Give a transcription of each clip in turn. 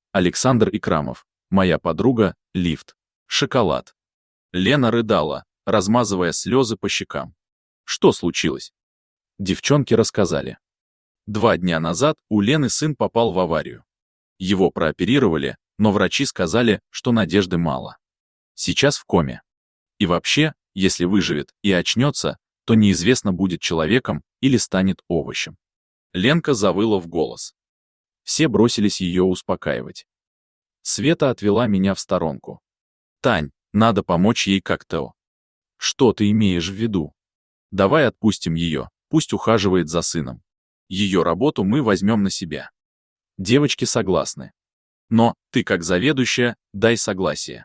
Александр Икрамов. Моя подруга. Лифт. Шоколад. Лена рыдала, размазывая слезы по щекам. Что случилось? Девчонки рассказали. 2 дня назад у Лены сын попал в аварию. Его прооперировали, но врачи сказали, что надежды мало. Сейчас в коме. И вообще, если выживет и очнется, то неизвестно, будет человеком или станет овощем. Ленка завыла в голос. Все бросились ее успокаивать. Света отвела меня в сторонку. «Тань, надо помочь ей как-то». «Что ты имеешь в виду? Давай отпустим ее, пусть ухаживает за сыном. Ее работу мы возьмем на себя». Девочки согласны. Но ты, как заведующая, дай согласие.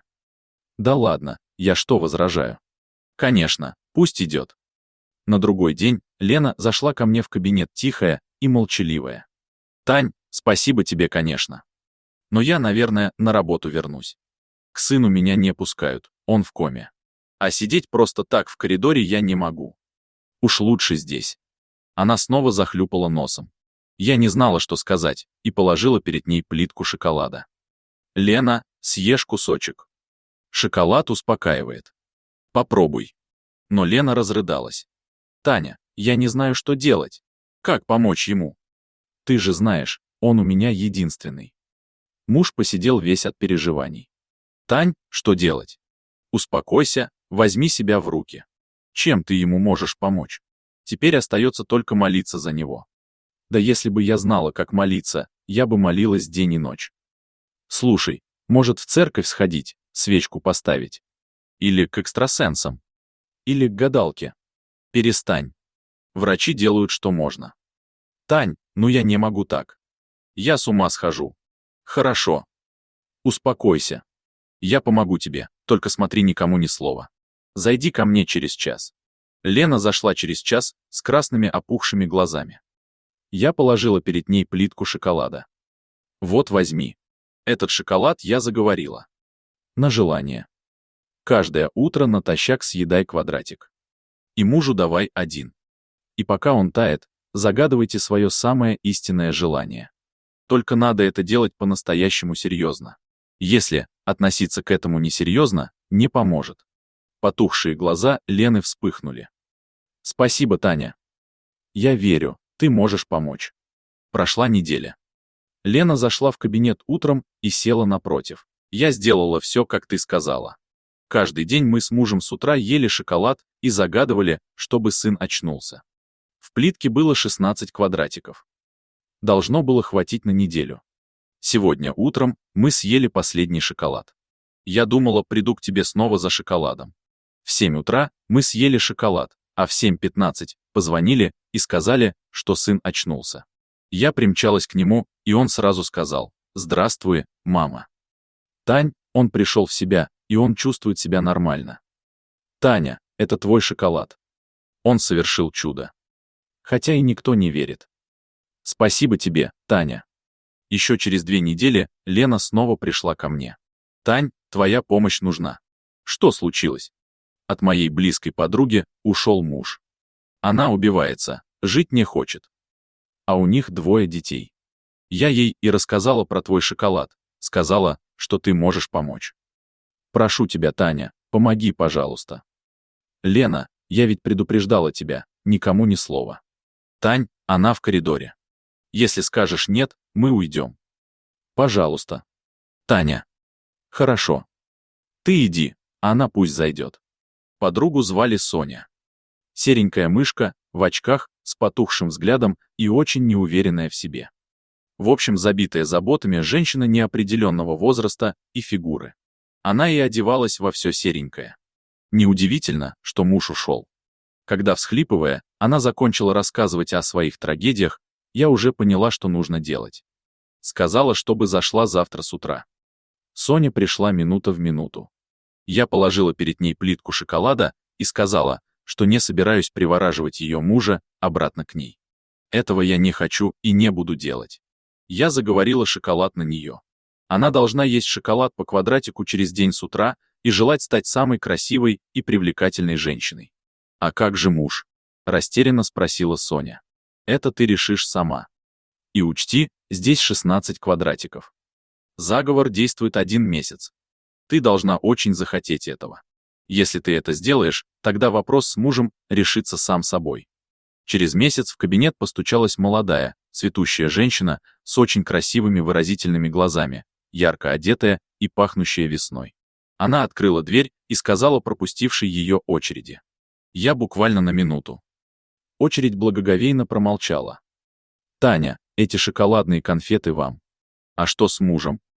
Да ладно, я что возражаю? Конечно, пусть идет. На другой день Лена зашла ко мне в кабинет тихая и молчаливая. Тань, спасибо тебе, конечно. Но я, наверное, на работу вернусь. К сыну меня не пускают, он в коме. А сидеть просто так в коридоре я не могу. Уж лучше здесь. Она снова захлюпала носом. Я не знала, что сказать, и положила перед ней плитку шоколада. «Лена, съешь кусочек. Шоколад успокаивает. Попробуй». Но Лена разрыдалась. «Таня, я не знаю, что делать. Как помочь ему? Ты же знаешь, он у меня единственный». Муж посидел весь от переживаний. «Тань, что делать? Успокойся, возьми себя в руки. Чем ты ему можешь помочь? Теперь остается только молиться за него». Да если бы я знала, как молиться, я бы молилась день и ночь. Слушай, может, в церковь сходить, свечку поставить? Или к экстрасенсам? Или к гадалке? Перестань. Врачи делают, что можно. Тань, ну я не могу так. Я с ума схожу. Хорошо. Успокойся. Я помогу тебе, только смотри никому ни слова. Зайди ко мне через час. Лена зашла через час с красными опухшими глазами. Я положила перед ней плитку шоколада. Вот возьми. Этот шоколад я заговорила. На желание. Каждое утро натощак съедай квадратик. И мужу давай 1. И пока он тает, загадывайте свое самое истинное желание. Только надо это делать по-настоящему серьезно. Если относиться к этому несерьезно, не поможет. Потухшие глаза Лены вспыхнули. Спасибо, Таня. Я верю. Ты можешь помочь. Прошла неделя. Лена зашла в кабинет утром и села напротив. Я сделала все, как ты сказала. Каждый день мы с мужем с утра ели шоколад и загадывали, чтобы сын очнулся. В плитке было 16 квадратиков. Должно было хватить на неделю. Сегодня утром мы съели последний шоколад. Я думала, приду к тебе снова за шоколадом. В 7 утра мы съели шоколад, а в 7:15 позвонили и сказали, что сын очнулся. Я примчалась к нему, и он сразу сказал: «Здравствуй, мама». Тань, он пришел в себя, и он чувствует себя нормально. Таня, это твой шоколад. Он совершил чудо. Хотя и никто не верит. Спасибо тебе, Таня. Еще через 2 недели Лена снова пришла ко мне. Тань, твоя помощь нужна. Что случилось? От моей близкой подруги ушел муж. Она убивается, жить не хочет. А у них 2 детей. Я ей и рассказала про твой шоколад, сказала, что ты можешь помочь. Прошу тебя, Таня, помоги, пожалуйста. Лена, я ведь предупреждала тебя, никому ни слова. Тань, она в коридоре. Если скажешь нет, мы уйдем. Пожалуйста. Таня. Хорошо. Ты иди, а она пусть зайдет. Подругу звали Соня. Серенькая мышка, в очках, с потухшим взглядом и очень неуверенная в себе. В общем, забитая заботами женщина неопределенного возраста и фигуры. Она и одевалась во все серенькое. Неудивительно, что муж ушел. Когда, всхлипывая, она закончила рассказывать о своих трагедиях, я уже поняла, что нужно делать. Сказала, чтобы зашла завтра с утра. Соня пришла минута в минуту. Я положила перед ней плитку шоколада и сказала, что не собираюсь привораживать ее мужа обратно к ней. Этого я не хочу и не буду делать. Я заговорила шоколад на нее. Она должна есть шоколад по квадратику через день с утра и желать стать самой красивой и привлекательной женщиной. «А как же муж?» – растерянно спросила Соня. «Это ты решишь сама. И учти, здесь 16 квадратиков. Заговор действует 1 месяц. Ты должна очень захотеть этого. Если ты это сделаешь, тогда вопрос с мужем решится сам собой. Через месяц в кабинет постучалась молодая, цветущая женщина с очень красивыми выразительными глазами, ярко одетая и пахнущая весной. Она открыла дверь и сказала пропустившей ее очереди: «Я буквально на минуту». Очередь благоговейно промолчала. «Таня, эти шоколадные конфеты вам». «А что с мужем?»